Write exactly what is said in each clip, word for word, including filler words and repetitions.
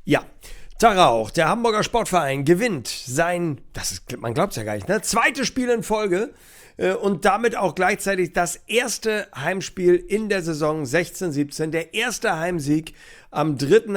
Ja, Tag auch. Der Hamburger Sportverein gewinnt sein, das ist, man glaubt es ja gar nicht, ne? Zweites Spiel in Folge äh, und damit auch gleichzeitig das erste Heimspiel in der Saison sechzehn siebzehn. Der erste Heimsieg am dritten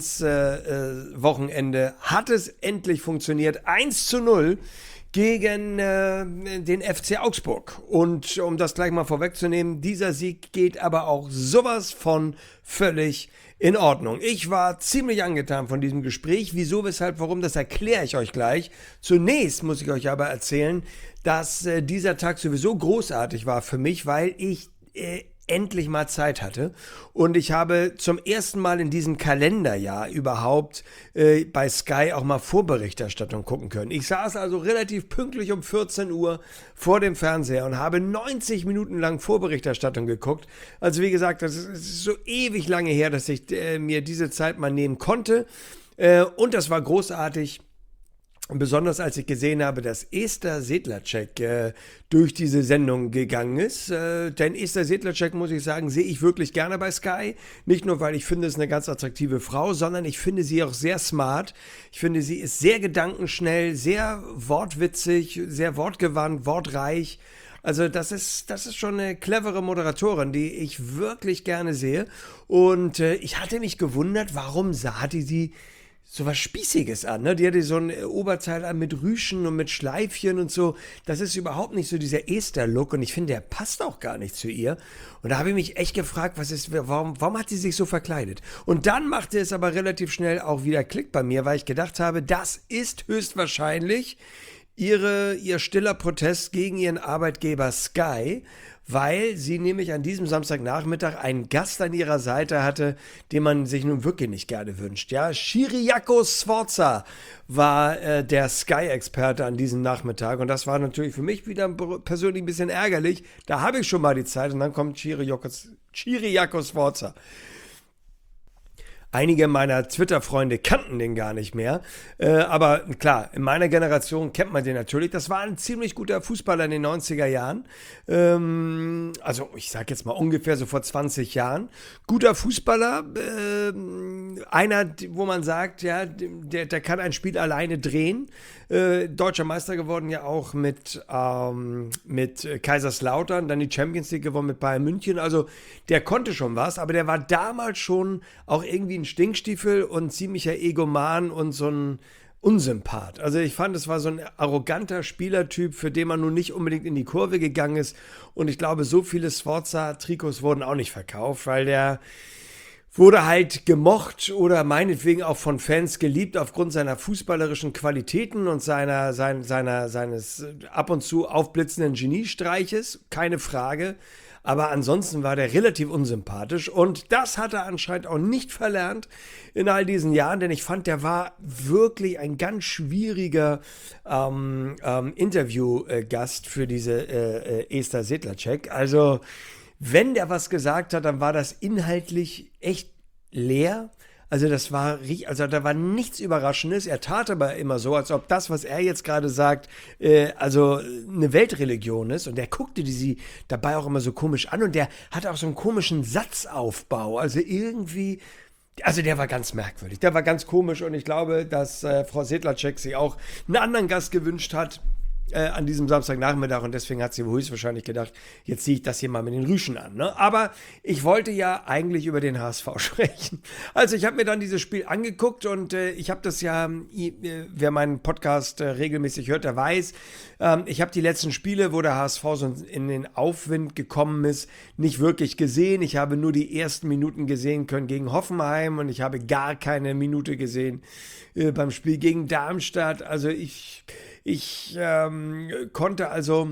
Adventswochenende äh, äh, hat es endlich funktioniert. eins zu null gegen äh, den F C Augsburg. Und um das gleich mal vorwegzunehmen, dieser Sieg geht aber auch sowas von völlig in Ordnung. Ich war ziemlich angetan von diesem Gespräch. Wieso, weshalb, warum, das erkläre ich euch gleich. Zunächst muss ich euch aber erzählen, dass äh, dieser Tag sowieso großartig war für mich, weil ich äh, endlich mal Zeit hatte und ich habe zum ersten Mal in diesem Kalenderjahr überhaupt äh, bei Sky auch mal Vorberichterstattung gucken können. Ich saß also relativ pünktlich um vierzehn Uhr vor dem Fernseher und habe neunzig Minuten lang Vorberichterstattung geguckt. Also wie gesagt, das ist, das ist so ewig lange her, dass ich äh, mir diese Zeit mal nehmen konnte äh, und das war großartig. Besonders als ich gesehen habe, dass Esther Sedlacek äh, durch diese Sendung gegangen ist. Äh, denn Esther Sedlacek, muss ich sagen, sehe ich wirklich gerne bei Sky. Nicht nur, weil ich finde, es ist eine ganz attraktive Frau, sondern ich finde sie auch sehr smart. Ich finde, sie ist sehr gedankenschnell, sehr wortwitzig, sehr wortgewandt, wortreich. Also das ist, das ist schon eine clevere Moderatorin, die ich wirklich gerne sehe. Und äh, ich hatte mich gewundert, warum sah die sie so was Spießiges an, ne? Die hatte so ein Oberteil an mit Rüschen und mit Schleifchen und so. Das ist überhaupt nicht so dieser Esther-Look und ich finde, der passt auch gar nicht zu ihr. Und da habe ich mich echt gefragt, was ist, warum, warum hat sie sich so verkleidet? Und dann machte es aber relativ schnell auch wieder Klick bei mir, weil ich gedacht habe, das ist höchstwahrscheinlich ihre, ihr stiller Protest gegen ihren Arbeitgeber Sky, weil sie nämlich an diesem Samstagnachmittag einen Gast an ihrer Seite hatte, den man sich nun wirklich nicht gerne wünscht. Ja, Ciriaco Sforza war äh, der Sky-Experte an diesem Nachmittag und das war natürlich für mich wieder persönlich ein bisschen ärgerlich. Da habe ich schon mal die Zeit und dann kommt Ciriaco, Ciriaco Sforza. Einige meiner Twitter-Freunde kannten den gar nicht mehr. Äh, aber klar, in meiner Generation kennt man den natürlich. Das war ein ziemlich guter Fußballer in den neunziger Jahren. Ähm, also ich sag jetzt mal ungefähr so vor zwanzig Jahren. Guter Fußballer. Äh, einer, wo man sagt, ja, der, der kann ein Spiel alleine drehen. Äh, Deutscher Meister geworden ja auch mit, ähm, mit Kaiserslautern. Dann die Champions League gewonnen mit Bayern München. Also der konnte schon was. Aber der war damals schon auch irgendwie ein Stinkstiefel und ziemlicher Egoman und so ein Unsympath. Also ich fand, es war so ein arroganter Spielertyp, für den man nun nicht unbedingt in die Kurve gegangen ist. Und ich glaube, so viele Sforza-Trikots wurden auch nicht verkauft, weil der wurde halt gemocht oder meinetwegen auch von Fans geliebt aufgrund seiner fußballerischen Qualitäten und seiner, sein, seiner, seines ab und zu aufblitzenden Geniestreiches, keine Frage. Aber ansonsten war der relativ unsympathisch und das hat er anscheinend auch nicht verlernt in all diesen Jahren, denn ich fand, der war wirklich ein ganz schwieriger ähm, ähm, Interviewgast für diese äh, äh, Esther Sedlacek. Also wenn der was gesagt hat, dann war das inhaltlich echt leer. Also das war, also da war nichts Überraschendes. Er tat aber immer so, als ob das, was er jetzt gerade sagt, äh, also eine Weltreligion ist. Und er guckte die sie dabei auch immer so komisch an. Und der hatte auch so einen komischen Satzaufbau. Also irgendwie, also der war ganz merkwürdig. Der war ganz komisch. Und ich glaube, dass äh, Frau Sedlacek sich auch einen anderen Gast gewünscht hat äh, an diesem Samstagnachmittag. Und deswegen hat sie höchstwahrscheinlich gedacht, jetzt ziehe ich das hier mal mit den Rüschen an. Ne? Aber ich wollte ja eigentlich über den H S V sprechen. Also ich habe mir dann dieses Spiel angeguckt und äh, ich habe das ja, äh, wer meinen Podcast äh, regelmäßig hört, der weiß, ähm, ich habe die letzten Spiele, wo der H S V so in den Aufwind gekommen ist, nicht wirklich gesehen. Ich habe nur die ersten Minuten gesehen können gegen Hoffenheim und ich habe gar keine Minute gesehen äh, beim Spiel gegen Darmstadt. Also ich Ich ähm, konnte also,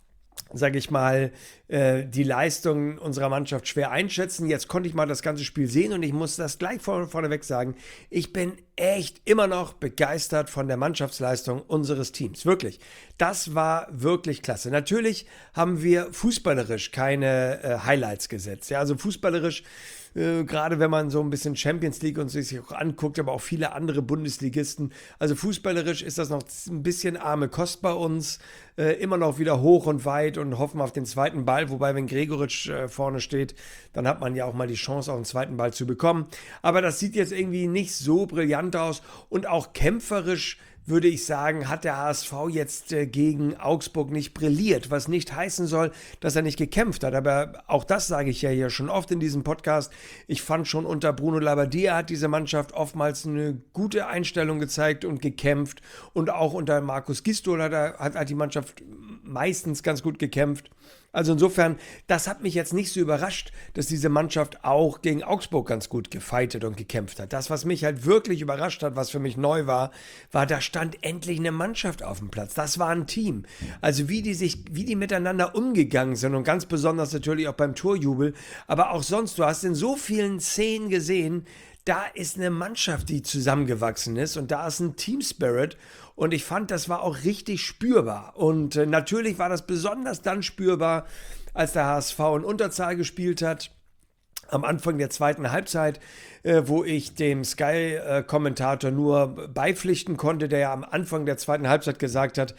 sage ich mal, äh, die Leistung unserer Mannschaft schwer einschätzen. Jetzt konnte ich mal das ganze Spiel sehen und ich muss das gleich vor, vorneweg sagen, ich bin echt immer noch begeistert von der Mannschaftsleistung unseres Teams. Wirklich. Das war wirklich klasse. Natürlich haben wir fußballerisch keine äh, Highlights gesetzt. Ja, also fußballerisch äh, gerade wenn man so ein bisschen Champions League und sich auch anguckt, aber auch viele andere Bundesligisten. Also fußballerisch ist das noch ein bisschen arme Kost bei uns, äh, immer noch wieder hoch und weit und hoffen auf den zweiten Ball, wobei wenn Gregoritsch äh, vorne steht, dann hat man ja auch mal die Chance, auch einen zweiten Ball zu bekommen. Aber das sieht jetzt irgendwie nicht so brillant aus und auch kämpferisch würde ich sagen, hat der H S V jetzt äh, gegen Augsburg nicht brilliert, was nicht heißen soll, dass er nicht gekämpft hat. Aber auch das sage ich ja hier schon oft in diesem Podcast. Ich fand schon unter Bruno Labbadia hat diese Mannschaft oftmals eine gute Einstellung gezeigt und gekämpft. Und auch unter Markus Gisdol hat, er, hat, hat die Mannschaft meistens ganz gut gekämpft. Also insofern, das hat mich jetzt nicht so überrascht, dass diese Mannschaft auch gegen Augsburg ganz gut gefeitet und gekämpft hat. Das, was mich halt wirklich überrascht hat, was für mich neu war, war, da stand endlich eine Mannschaft auf dem Platz. Das war ein Team. Also wie die sich, wie die miteinander umgegangen sind und ganz besonders natürlich auch beim Torjubel, aber auch sonst, du hast in so vielen Szenen gesehen, da ist eine Mannschaft, die zusammengewachsen ist und da ist ein Team Spirit und ich fand, das war auch richtig spürbar und äh, natürlich war das besonders dann spürbar, als der H S V in Unterzahl gespielt hat, am Anfang der zweiten Halbzeit, äh, wo ich dem Sky-Kommentator nur beipflichten konnte, der ja am Anfang der zweiten Halbzeit gesagt hat,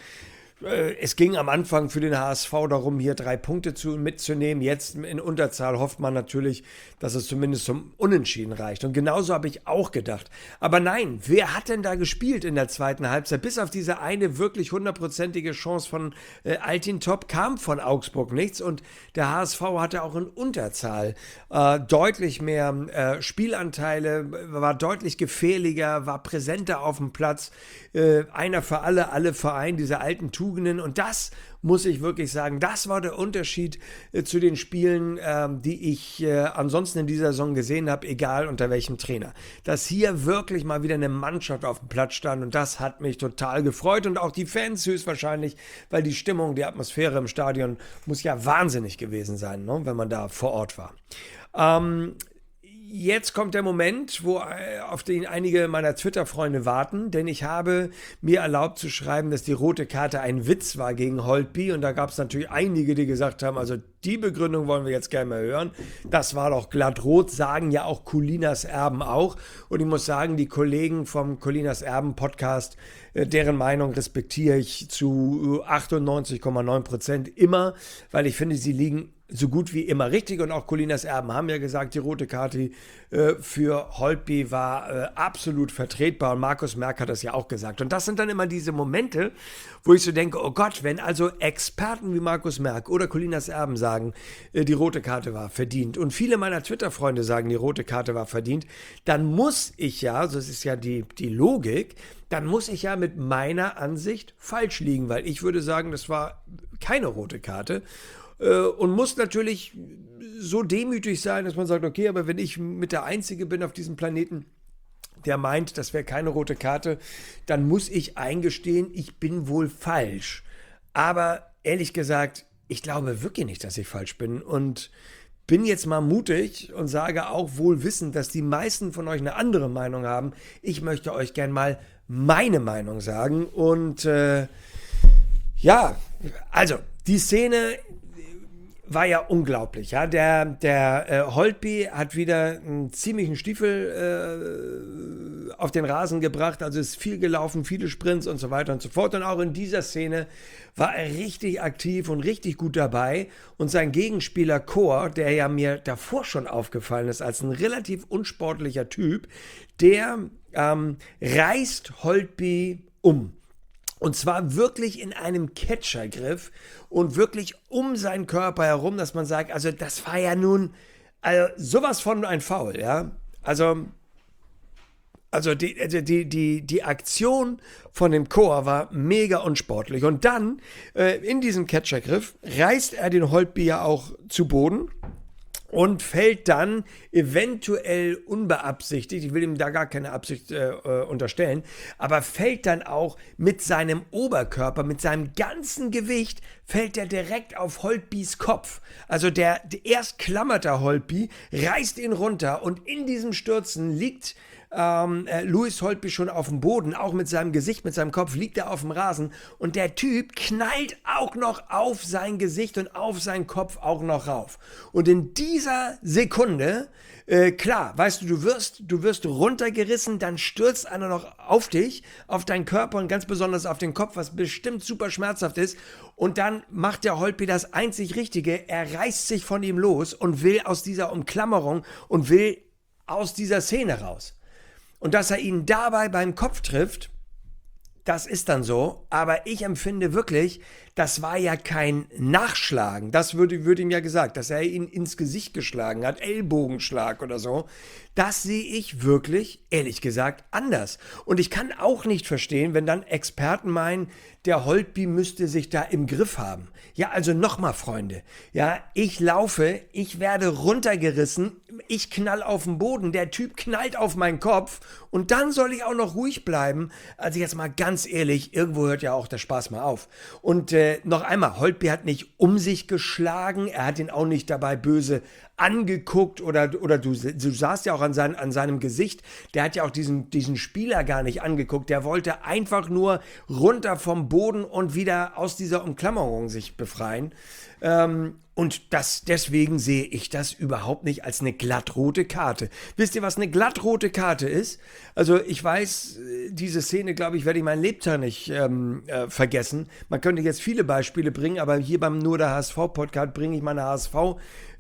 es ging am Anfang für den H S V darum, hier drei Punkte zu, mitzunehmen. Jetzt in Unterzahl hofft man natürlich, dass es zumindest zum Unentschieden reicht. Und genauso habe ich auch gedacht. Aber nein, wer hat denn da gespielt in der zweiten Halbzeit? Bis auf diese eine wirklich hundertprozentige Chance von äh, Altintop kam von Augsburg nichts. Und der H S V hatte auch in Unterzahl äh, deutlich mehr äh, Spielanteile, war deutlich gefährlicher, war präsenter auf dem Platz. Äh, einer für alle, alle für einen, diese alten Tugenden. Und das muss ich wirklich sagen, das war der Unterschied äh, zu den Spielen, äh, die ich äh, ansonsten in dieser Saison gesehen habe, egal unter welchem Trainer. Dass hier wirklich mal wieder eine Mannschaft auf dem Platz stand und das hat mich total gefreut und auch die Fans höchstwahrscheinlich, weil die Stimmung, die Atmosphäre im Stadion muss ja wahnsinnig gewesen sein, ne, wenn man da vor Ort war. Ähm, Jetzt kommt der Moment, wo, auf den einige meiner Twitter-Freunde warten, denn ich habe mir erlaubt zu schreiben, dass die rote Karte ein Witz war gegen Holtby und da gab es natürlich einige, die gesagt haben, also die Begründung wollen wir jetzt gerne mal hören. Das war doch glatt rot, sagen ja auch Colinas Erben auch und ich muss sagen, die Kollegen vom Colinas Erben Podcast, deren Meinung respektiere ich zu achtundneunzig Komma neun Prozent immer, weil ich finde, sie liegen so gut wie immer richtig und auch Colinas Erben haben ja gesagt, die rote Karte äh, für Holtby war äh, absolut vertretbar und Markus Merck hat das ja auch gesagt. Und das sind dann immer diese Momente, wo ich so denke, oh Gott, wenn also Experten wie Markus Merck oder Colinas Erben sagen, äh, die rote Karte war verdient und viele meiner Twitter-Freunde sagen, die rote Karte war verdient, dann muss ich ja, so ist ja die, die Logik, dann muss ich ja mit meiner Ansicht falsch liegen, weil ich würde sagen, das war keine rote Karte. Und muss natürlich so demütig sein, dass man sagt, okay, aber wenn ich mit der Einzige bin auf diesem Planeten, der meint, das wäre keine rote Karte, dann muss ich eingestehen, ich bin wohl falsch. Aber ehrlich gesagt, ich glaube wirklich nicht, dass ich falsch bin und bin jetzt mal mutig und sage auch wohl wissend, dass die meisten von euch eine andere Meinung haben. Ich möchte euch gern mal meine Meinung sagen und äh, ja, also die Szene war ja unglaublich, ja. Der, der äh, Holtby hat wieder einen ziemlichen Stiefel äh, auf den Rasen gebracht, also ist viel gelaufen, viele Sprints und so weiter und so fort. Und auch in dieser Szene war er richtig aktiv und richtig gut dabei. Und sein Gegenspieler Chor, der ja mir davor schon aufgefallen ist als ein relativ unsportlicher Typ, der ähm, reißt Holtby um. Und zwar wirklich in einem Catchergriff und wirklich um seinen Körper herum, dass man sagt, also das war ja nun also sowas von ein Foul, ja. Also, also, die, also die, die, die Aktion von dem Chor war mega unsportlich. Und dann äh, in diesem Catchergriff reißt er den Holtby ja auch zu Boden. Und fällt dann eventuell unbeabsichtigt, ich will ihm da gar keine Absicht äh, unterstellen, aber fällt dann auch mit seinem Oberkörper, mit seinem ganzen Gewicht, fällt er direkt auf Holtbys Kopf. Also der, der erst klammert der Holtby, reißt ihn runter und in diesem Stürzen liegt ähm, äh, Louis Holtby schon auf dem Boden, auch mit seinem Gesicht, mit seinem Kopf, liegt er auf dem Rasen und der Typ knallt auch noch auf sein Gesicht und auf seinen Kopf auch noch rauf. Und in dieser Sekunde, äh, klar, weißt du, du wirst, du wirst runtergerissen, dann stürzt einer noch auf dich, auf deinen Körper und ganz besonders auf den Kopf, was bestimmt super schmerzhaft ist. Und dann macht der Holtby das einzig Richtige, er reißt sich von ihm los und will aus dieser Umklammerung und will aus dieser Szene raus. Und dass er ihn dabei beim Kopf trifft, das ist dann so, aber ich empfinde wirklich, das war ja kein Nachschlagen. Das würde, würde ihm ja gesagt, dass er ihn ins Gesicht geschlagen hat, Ellbogenschlag oder so. Das sehe ich wirklich, ehrlich gesagt, anders. Und ich kann auch nicht verstehen, wenn dann Experten meinen, der Holtby müsste sich da im Griff haben. Ja, also nochmal, Freunde. Ja, ich laufe, ich werde runtergerissen, ich knall auf den Boden, der Typ knallt auf meinen Kopf und dann soll ich auch noch ruhig bleiben. Also jetzt mal ganz ehrlich, irgendwo hört ja auch der Spaß mal auf. Und äh, noch einmal, Holtby hat nicht um sich geschlagen, er hat ihn auch nicht dabei böse angeguckt oder, oder du, du sahst ja auch an, sein, an seinem Gesicht, der hat ja auch diesen, diesen Spieler gar nicht angeguckt, der wollte einfach nur runter vom Boden und wieder aus dieser Umklammerung sich befreien. Ähm, und das, deswegen sehe ich das überhaupt nicht als eine glattrote Karte. Wisst ihr, was eine glattrote Karte ist? Also ich weiß, diese Szene, glaube ich, werde ich mein Lebtag nicht ähm, äh, vergessen. Man könnte jetzt viele Beispiele bringen, aber hier beim Nur der H S V-Podcast bringe ich meine H S V,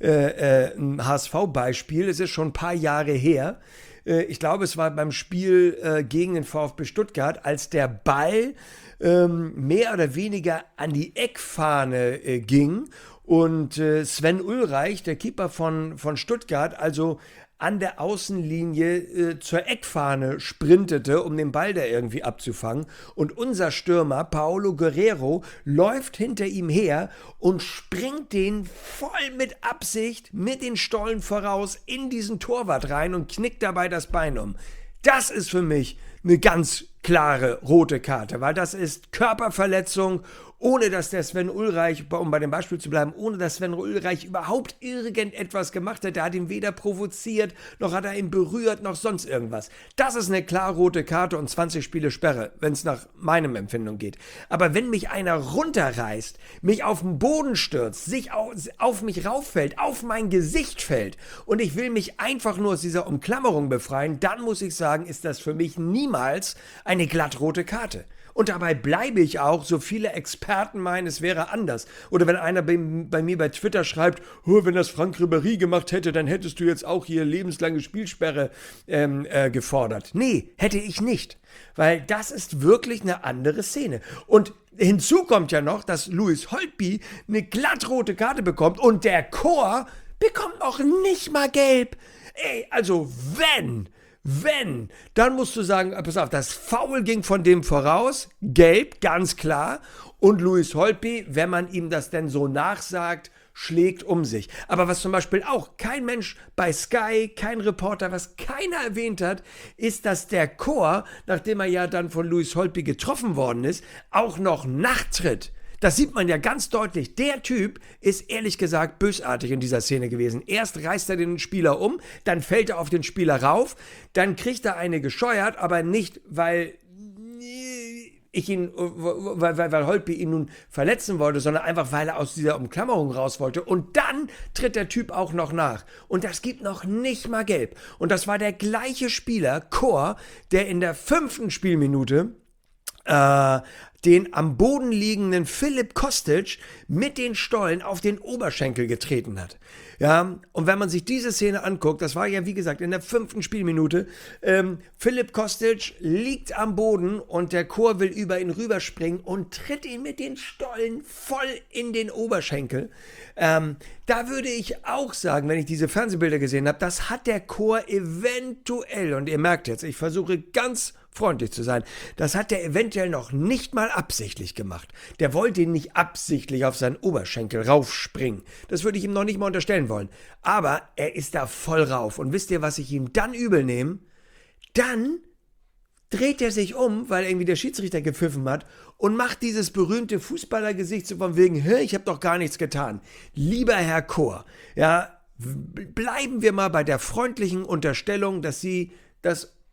äh, äh, ein H S V-Beispiel. Es ist schon ein paar Jahre her. Äh, ich glaube, es war beim Spiel äh, gegen den VfB Stuttgart, als der Ball ähm, mehr oder weniger an die Eckfahne äh, ging und äh, Sven Ulreich, der Keeper von, von Stuttgart, also an der Außenlinie äh, zur Eckfahne sprintete, um den Ball da irgendwie abzufangen. Und unser Stürmer, Paolo Guerrero, läuft hinter ihm her und springt den voll mit Absicht mit den Stollen voraus in diesen Torwart rein und knickt dabei das Bein um. Das ist für mich eine ganz klare rote Karte, weil das ist Körperverletzung, ohne dass der Sven Ulreich, um bei dem Beispiel zu bleiben, ohne dass Sven Ulreich überhaupt irgendetwas gemacht hat. Der hat ihn weder provoziert, noch hat er ihn berührt, noch sonst irgendwas. Das ist eine klar rote Karte und zwanzig Spiele Sperre, wenn es nach meinem Empfindung geht. Aber wenn mich einer runterreißt, mich auf den Boden stürzt, sich auf, auf mich rauffällt, auf mein Gesicht fällt und ich will mich einfach nur aus dieser Umklammerung befreien, dann muss ich sagen, ist das für mich niemals eine glattrote Karte. Und dabei bleibe ich auch, so viele Experten meinen, es wäre anders. Oder wenn einer bei, bei mir bei Twitter schreibt, oh, wenn das Franck Ribéry gemacht hätte, dann hättest du jetzt auch hier lebenslange Spielsperre ähm, äh, gefordert. Nee, hätte ich nicht. Weil das ist wirklich eine andere Szene. Und hinzu kommt ja noch, dass Louis Holtby eine glattrote Karte bekommt und der Chor bekommt noch nicht mal gelb. Ey, also wenn... Wenn, dann musst du sagen, pass auf, das Foul ging von dem voraus, gelb, ganz klar. Und Louis Holtby, wenn man ihm das denn so nachsagt, schlägt um sich. Aber was zum Beispiel auch kein Mensch bei Sky, kein Reporter, was keiner erwähnt hat, ist, dass der Chor, nachdem er ja dann von Louis Holtby getroffen worden ist, auch noch nachtritt. Das sieht man ja ganz deutlich. Der Typ ist ehrlich gesagt bösartig in dieser Szene gewesen. Erst reißt er den Spieler um, dann fällt er auf den Spieler rauf, dann kriegt er eine gescheuert, aber nicht, weil ich ihn, weil, weil, weil Holtby ihn nun verletzen wollte, sondern einfach, weil er aus dieser Umklammerung raus wollte. Und dann tritt der Typ auch noch nach. Und das gibt noch nicht mal gelb. Und das war der gleiche Spieler, Chor, der in der fünften Spielminute äh, den am Boden liegenden Filip Kostic mit den Stollen auf den Oberschenkel getreten hat. Ja, und wenn man sich diese Szene anguckt, das war ja wie gesagt in der fünften Spielminute, ähm, Filip Kostic liegt am Boden und der Chor will über ihn rüberspringen und tritt ihn mit den Stollen voll in den Oberschenkel. Ähm, da würde ich auch sagen, wenn ich diese Fernsehbilder gesehen habe, das hat der Chor eventuell, und ihr merkt jetzt, ich versuche ganz freundlich zu sein, das hat der eventuell noch nicht mal absichtlich gemacht. Der wollte ihn nicht absichtlich auf seinen Oberschenkel raufspringen. Das würde ich ihm noch nicht mal unterstellen wollen. Aber er ist da voll rauf. Und wisst ihr, was ich ihm dann übel nehme? Dann dreht er sich um, weil irgendwie der Schiedsrichter gepfiffen hat und macht dieses berühmte Fußballergesicht so von wegen, hä, ich habe doch gar nichts getan. Lieber Herr Chor, ja, bleiben wir mal bei der freundlichen Unterstellung, dass Sie das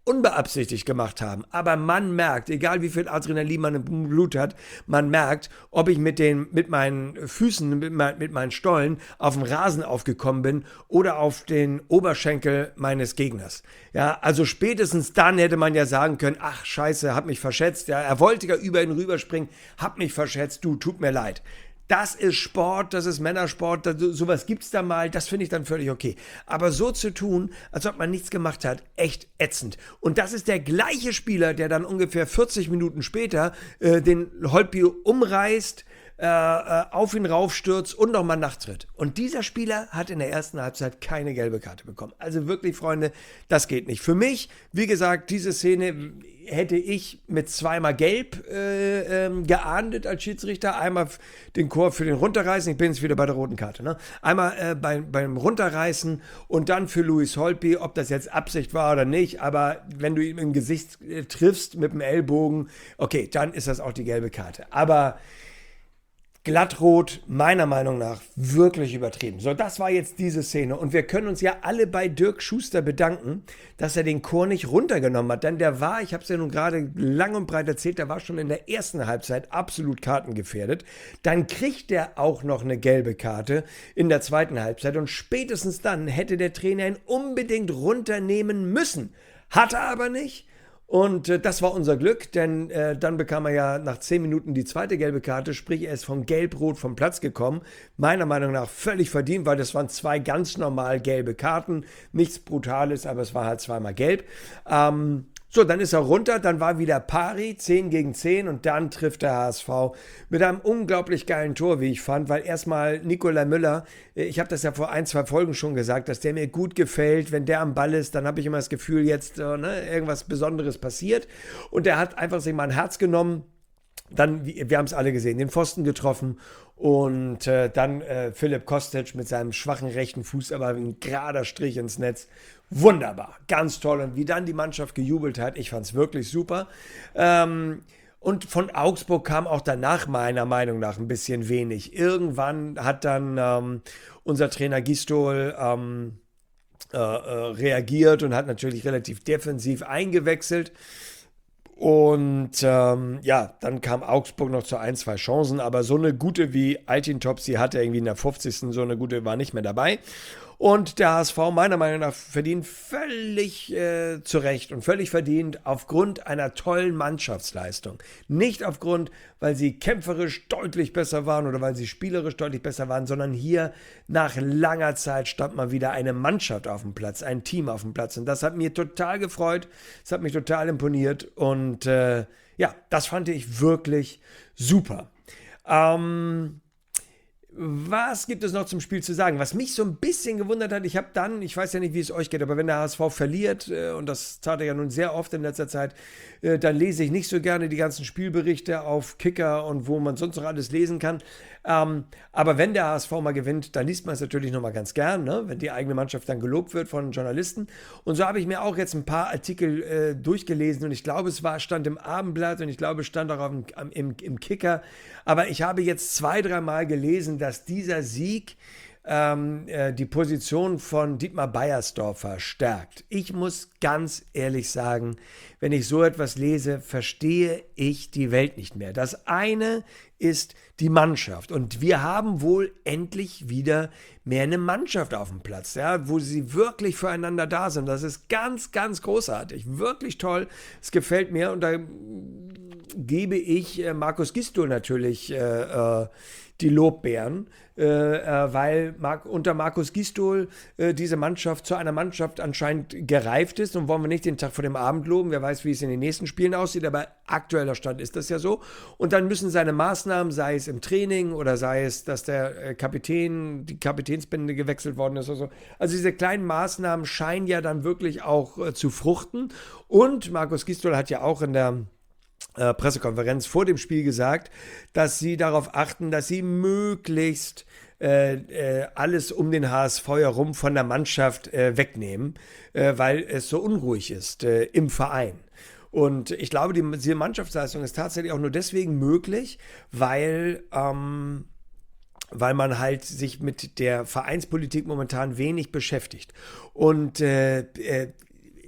unbeabsichtigt gemacht haben. Aber man merkt, egal wie viel Adrenalin man im Blut hat, man merkt, ob ich mit, den, mit meinen Füßen, mit, mein, mit meinen Stollen auf den Rasen aufgekommen bin oder auf den Oberschenkel meines Gegners. Ja, also spätestens dann hätte man ja sagen können, ach scheiße, hab mich verschätzt. Ja, er wollte ja über ihn rüberspringen, hab mich verschätzt, du, tut mir leid. Das ist Sport, das ist Männersport, das, sowas gibt's da mal, das finde ich dann völlig okay. Aber so zu tun, als ob man nichts gemacht hat, echt ätzend. Und das ist der gleiche Spieler, der dann ungefähr vierzig Minuten später äh, den Holtby umreißt, äh, äh, auf ihn raufstürzt und nochmal nachtritt. Und dieser Spieler hat in der ersten Halbzeit keine gelbe Karte bekommen. Also wirklich, Freunde, das geht nicht. Für mich, wie gesagt, diese Szene hätte ich mit zweimal Gelb äh, ähm, geahndet als Schiedsrichter. Einmal den Chor für den Runterreißen, ich bin jetzt wieder bei der roten Karte, ne? Einmal äh, bei, beim Runterreißen und dann für Louis Holtby, ob das jetzt Absicht war oder nicht, aber wenn du ihn im Gesicht äh, triffst mit dem Ellbogen, okay, dann ist das auch die gelbe Karte. Aber glattrot, meiner Meinung nach, wirklich übertrieben. So, das war jetzt diese Szene. Und wir können uns ja alle bei Dirk Schuster bedanken, dass er den Chor nicht runtergenommen hat. Denn der war, ich habe es ja nun gerade lang und breit erzählt, der war schon in der ersten Halbzeit absolut kartengefährdet. Dann kriegt er auch noch eine gelbe Karte in der zweiten Halbzeit. Und spätestens dann hätte der Trainer ihn unbedingt runternehmen müssen. Hat er aber nicht. Und äh, das war unser Glück, denn äh, dann bekam er ja nach zehn Minuten die zweite gelbe Karte, sprich er ist vom Gelb-Rot vom Platz gekommen. Meiner Meinung nach völlig verdient, weil das waren zwei ganz normal gelbe Karten. Nichts Brutales, aber es war halt zweimal gelb. Ähm, so, dann ist er runter, dann war wieder Pari, zehn gegen zehn und dann trifft der H S V mit einem unglaublich geilen Tor, wie ich fand, weil erstmal Nikolai Müller, ich habe das ja vor ein, zwei Folgen schon gesagt, dass der mir gut gefällt, wenn der am Ball ist, dann habe ich immer das Gefühl, jetzt äh, ne, irgendwas Besonderes passiert und der hat einfach sich mal ein Herz genommen, dann, wir haben es alle gesehen, den Pfosten getroffen und äh, dann äh, Philipp Kostic mit seinem schwachen rechten Fuß, aber ein gerader Strich ins Netz. Wunderbar, ganz toll. Und wie dann die Mannschaft gejubelt hat, ich fand es wirklich super. Ähm, und von Augsburg kam auch danach meiner Meinung nach ein bisschen wenig. Irgendwann hat dann ähm, unser Trainer Gistol ähm, äh, äh, reagiert und hat natürlich relativ defensiv eingewechselt. Und ähm, ja, dann kam Augsburg noch zu ein, zwei Chancen, aber so eine gute wie Altintop, sie hatte irgendwie in der fünfzigsten so eine gute, war nicht mehr dabei. Und der H S V meiner Meinung nach verdient völlig äh, zu Recht und völlig verdient aufgrund einer tollen Mannschaftsleistung. Nicht aufgrund, weil sie kämpferisch deutlich besser waren oder weil sie spielerisch deutlich besser waren, sondern hier nach langer Zeit stand mal wieder eine Mannschaft auf dem Platz, ein Team auf dem Platz. Und das hat mir total gefreut, das hat mich total imponiert und äh, ja, das fand ich wirklich super. Ähm... Was gibt es noch zum Spiel zu sagen? Was mich so ein bisschen gewundert hat, ich habe dann, ich weiß ja nicht, wie es euch geht, aber wenn der H S V verliert, äh, und das tat er ja nun sehr oft in letzter Zeit, äh, dann lese ich nicht so gerne die ganzen Spielberichte auf Kicker und wo man sonst noch alles lesen kann. Ähm, aber wenn der H S V mal gewinnt, dann liest man es natürlich nochmal ganz gern, ne? Wenn die eigene Mannschaft dann gelobt wird von Journalisten. Und so habe ich mir auch jetzt ein paar Artikel äh, durchgelesen und ich glaube, es war, stand im Abendblatt und ich glaube, es stand auch auf dem, im, im Kicker. Aber ich habe jetzt zwei, dreimal gelesen, dass dieser Sieg ähm, äh, die Position von Dietmar Beiersdorfer stärkt. Ich muss ganz ehrlich sagen, wenn ich so etwas lese, verstehe ich die Welt nicht mehr. Das eine ist die Mannschaft und wir haben wohl endlich wieder mehr eine Mannschaft auf dem Platz, ja, wo sie wirklich füreinander da sind. Das ist ganz, ganz großartig, wirklich toll. Es gefällt mir und da gebe ich äh, Markus Gistol natürlich äh, äh, die Lobbeeren, äh, äh, weil Mar- unter Markus Gistol äh, diese Mannschaft zu einer Mannschaft anscheinend gereift ist und wollen wir nicht den Tag vor dem Abend loben, wer weiß, wie es in den nächsten Spielen aussieht, aber aktueller Stand ist das ja so und dann müssen seine Maßnahmen, sei es im Training oder sei es, dass der äh, Kapitän, die Kapitänsbinde gewechselt worden ist oder so, also diese kleinen Maßnahmen scheinen ja dann wirklich auch äh, zu fruchten und Markus Gistol hat ja auch in der Äh, Pressekonferenz vor dem Spiel gesagt, dass sie darauf achten, dass sie möglichst äh, äh, alles um den H S V herum von der Mannschaft äh, wegnehmen, äh, weil es so unruhig ist äh, im Verein. Und ich glaube, die, diese Mannschaftsleistung ist tatsächlich auch nur deswegen möglich, weil ähm, weil man halt sich mit der Vereinspolitik momentan wenig beschäftigt. Und äh, äh,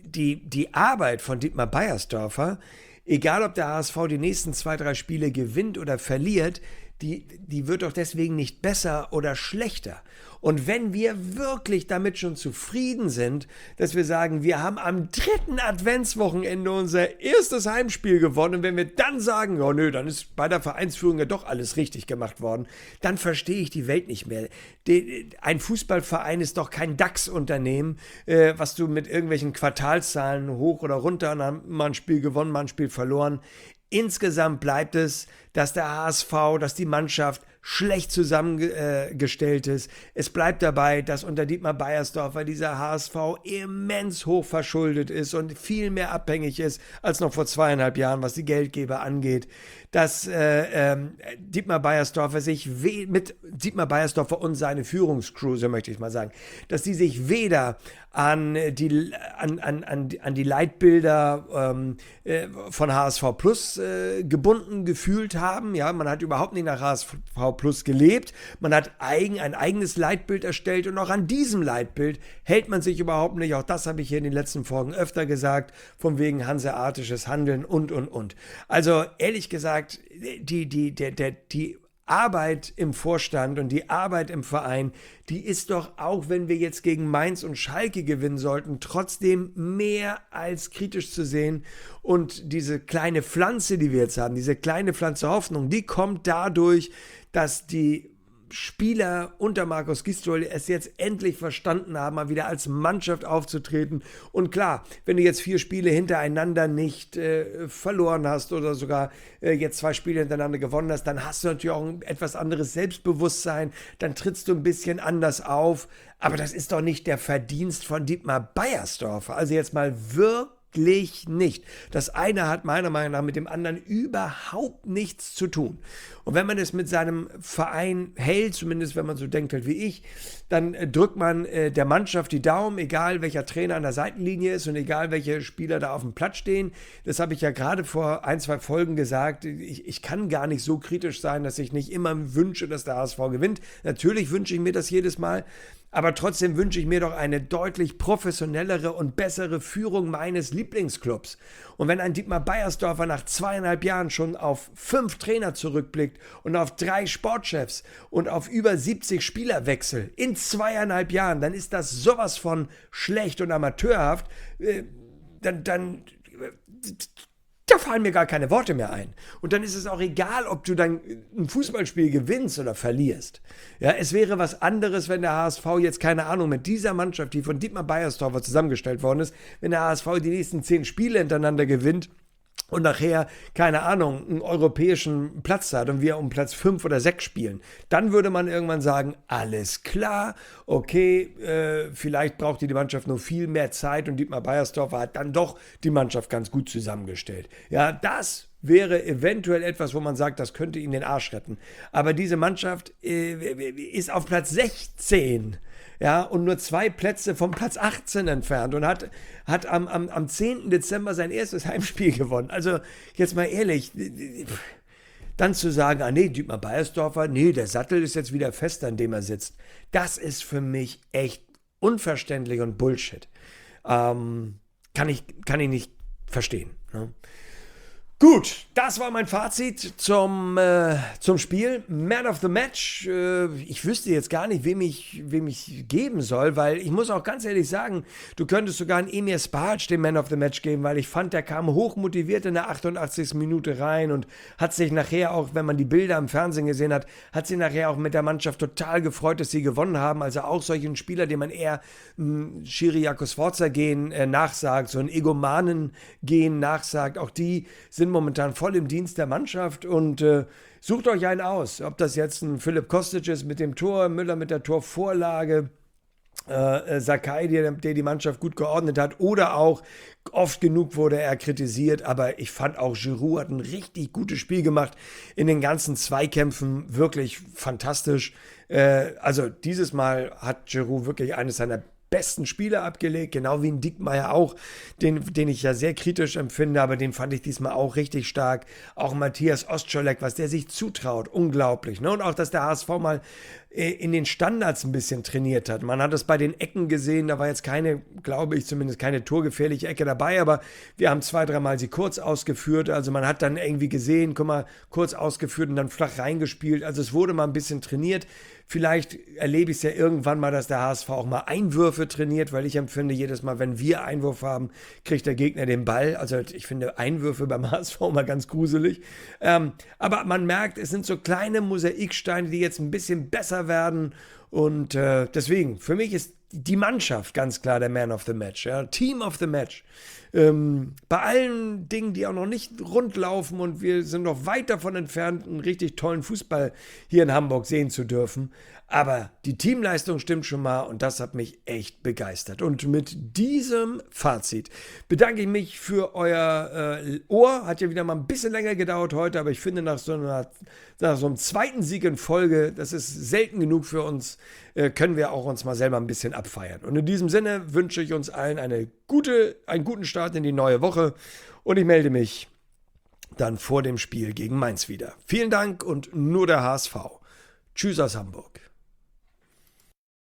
die, die Arbeit von Dietmar Beiersdorfer, egal ob der H S V die nächsten zwei, drei Spiele gewinnt oder verliert, die, die wird doch deswegen nicht besser oder schlechter. Und wenn wir wirklich damit schon zufrieden sind, dass wir sagen, wir haben am dritten Adventswochenende unser erstes Heimspiel gewonnen, und wenn wir dann sagen, oh nö, dann ist bei der Vereinsführung ja doch alles richtig gemacht worden, dann verstehe ich die Welt nicht mehr. Die, ein Fußballverein ist doch kein DAX-Unternehmen, äh, was du mit irgendwelchen Quartalszahlen hoch oder runter, und dann mal ein Spiel gewonnen, mal ein Spiel verloren. Insgesamt bleibt es, dass der H S V, dass die Mannschaft schlecht zusammengestellt ist. Es bleibt dabei, dass unter Dietmar Beiersdorfer dieser H S V immens hoch verschuldet ist und viel mehr abhängig ist als noch vor zweieinhalb Jahren, was die Geldgeber angeht. Dass äh, ähm, Dietmar Beiersdorfer sich we- mit Dietmar Beiersdorfer und seine Führungscrew, so möchte ich mal sagen, dass die sich weder an die, an, an, an, an die Leitbilder ähm, äh, von H S V Plus äh, gebunden gefühlt haben. Ja, man hat überhaupt nicht nach H S V Plus gelebt. Man hat eigen, ein eigenes Leitbild erstellt, und auch an diesem Leitbild hält man sich überhaupt nicht. Auch das habe ich hier in den letzten Folgen öfter gesagt, von wegen hanseatisches Handeln und, und, und. Also ehrlich gesagt, die, die, der, der, die Arbeit im Vorstand und die Arbeit im Verein, die ist doch, auch wenn wir jetzt gegen Mainz und Schalke gewinnen sollten, trotzdem mehr als kritisch zu sehen. Und diese kleine Pflanze, die wir jetzt haben, diese kleine Pflanze Hoffnung, die kommt dadurch, dass die Spieler unter Markus Gisdol es jetzt endlich verstanden haben, mal wieder als Mannschaft aufzutreten. Und klar, wenn du jetzt vier Spiele hintereinander nicht äh, verloren hast oder sogar äh, jetzt zwei Spiele hintereinander gewonnen hast, dann hast du natürlich auch ein etwas anderes Selbstbewusstsein, dann trittst du ein bisschen anders auf. Aber das ist doch nicht der Verdienst von Dietmar Beiersdorfer. Also jetzt mal wirklich nicht. Das eine hat meiner Meinung nach mit dem anderen überhaupt nichts zu tun. Und wenn man es mit seinem Verein hält, zumindest wenn man so denkt halt wie ich, dann äh, drückt man äh, der Mannschaft die Daumen, egal welcher Trainer an der Seitenlinie ist und egal welche Spieler da auf dem Platz stehen. Das habe ich ja gerade vor ein, zwei Folgen gesagt. Ich, ich kann gar nicht so kritisch sein, dass ich nicht immer wünsche, dass der H S V gewinnt. Natürlich wünsche ich mir das jedes Mal. Aber trotzdem wünsche ich mir doch eine deutlich professionellere und bessere Führung meines Lieblingsclubs. Und wenn ein Dietmar Beiersdorfer nach zweieinhalb Jahren schon auf fünf Trainer zurückblickt und auf drei Sportchefs und auf über siebzig Spielerwechsel in zweieinhalb Jahren, dann ist das sowas von schlecht und amateurhaft. Äh, dann, dann Da fallen mir gar keine Worte mehr ein. Und dann ist es auch egal, ob du dann ein Fußballspiel gewinnst oder verlierst. Ja, es wäre was anderes, wenn der H S V jetzt, keine Ahnung, mit dieser Mannschaft, die von Dietmar Beiersdorfer zusammengestellt worden ist, wenn der H S V die nächsten zehn Spiele hintereinander gewinnt und nachher, keine Ahnung, einen europäischen Platz hat und wir um Platz fünf oder sechs spielen, dann würde man irgendwann sagen, alles klar, okay, äh, vielleicht braucht die Mannschaft nur viel mehr Zeit und Dietmar Beiersdorfer hat dann doch die Mannschaft ganz gut zusammengestellt. Ja, das wäre eventuell etwas, wo man sagt, das könnte ihn den Arsch retten. Aber diese Mannschaft äh, ist auf Platz sechzehn. Ja, und nur zwei Plätze vom Platz achtzehn entfernt und hat, hat am, am, am zehnten Dezember sein erstes Heimspiel gewonnen. Also, jetzt mal ehrlich, dann zu sagen, ah nee, Dietmar Beiersdorfer, nee, der Sattel ist jetzt wieder fest, an dem er sitzt. Das ist für mich echt unverständlich und Bullshit. Ähm, kann ich, kann ich nicht verstehen. Ne? Gut, das war mein Fazit zum, äh, zum Spiel. Man of the Match. Äh, ich wüsste jetzt gar nicht, wem ich, wem ich geben soll, weil ich muss auch ganz ehrlich sagen, du könntest sogar einen Emir Spajic den Man of the Match geben, weil ich fand, der kam hochmotiviert in der achtundachtzigsten Minute rein und hat sich nachher auch, wenn man die Bilder im Fernsehen gesehen hat, hat sich nachher auch mit der Mannschaft total gefreut, dass sie gewonnen haben. Also auch solchen Spieler, den man eher ein Chiriaco Sforza-Gen äh, nachsagt, so ein Egomanen-Gen nachsagt, auch die sind momentan voll im Dienst der Mannschaft und äh, sucht euch einen aus. Ob das jetzt ein Philipp Kostic ist mit dem Tor, Müller mit der Torvorlage, äh, Sakai, der, der die Mannschaft gut geordnet hat, oder auch oft genug wurde er kritisiert, aber ich fand auch Giroud hat ein richtig gutes Spiel gemacht in den ganzen Zweikämpfen, wirklich fantastisch. Äh, also dieses Mal hat Giroud wirklich eines seiner besten Spiele abgelegt, genau wie ein Diekmeyer auch, den, den ich ja sehr kritisch empfinde, aber den fand ich diesmal auch richtig stark. Auch Matthias Ostscholek, was der sich zutraut, unglaublich. Ne? Und auch, dass der H S V mal in den Standards ein bisschen trainiert hat. Man hat es bei den Ecken gesehen, da war jetzt keine, glaube ich zumindest, keine torgefährliche Ecke dabei, aber wir haben zwei, dreimal sie kurz ausgeführt, also man hat dann irgendwie gesehen, guck mal, kurz ausgeführt und dann flach reingespielt, also es wurde mal ein bisschen trainiert. Vielleicht erlebe ich es ja irgendwann mal, dass der H S V auch mal Einwürfe trainiert, weil ich empfinde, jedes Mal, wenn wir Einwurf haben, kriegt der Gegner den Ball. Also ich finde Einwürfe beim H S V mal ganz gruselig. Ähm, aber man merkt, es sind so kleine Mosaiksteine, die jetzt ein bisschen besser werden. Und äh, deswegen, für mich ist die Mannschaft ganz klar der Man of the Match. Ja? Team of the Match. Ähm, bei allen Dingen, die auch noch nicht rund laufen und wir sind noch weit davon entfernt, einen richtig tollen Fußball hier in Hamburg sehen zu dürfen. Aber die Teamleistung stimmt schon mal und das hat mich echt begeistert. Und mit diesem Fazit bedanke ich mich für euer äh, Ohr. Hat ja wieder mal ein bisschen länger gedauert heute, aber ich finde nach so, einer, nach so einem zweiten Sieg in Folge, das ist selten genug für uns, äh, können wir auch uns mal selber ein bisschen abfeiern. Und in diesem Sinne wünsche ich uns allen eine gute, einen guten Start in die neue Woche und ich melde mich dann vor dem Spiel gegen Mainz wieder. Vielen Dank und nur der H S V. Tschüss aus Hamburg.